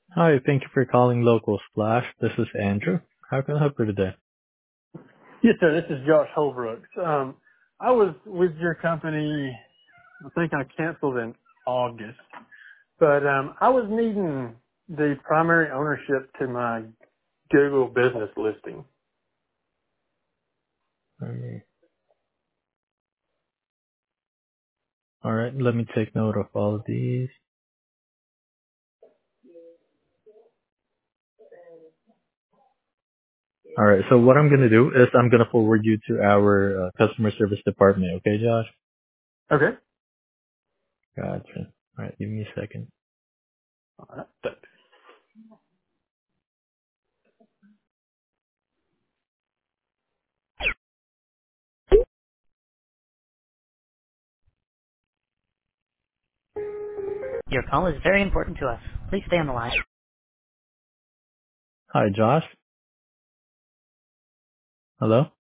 Hi, thank you for calling Local Splash. This is Andrew. How can I help you today? Yes, sir. This is Josh Holbrooks. I was with your company. I think I canceled in August, but I was needing the primary ownership to my Google business listing. Um, All right, let me take note of all of these. All right, so what I'm going to do is I'm going to forward you to our customer service department. Okay, Josh? Okay. Gotcha. All right, give me a second. All right. Thanks. Your call is very important to us. Please stay on the line. Hi, Josh? Hello?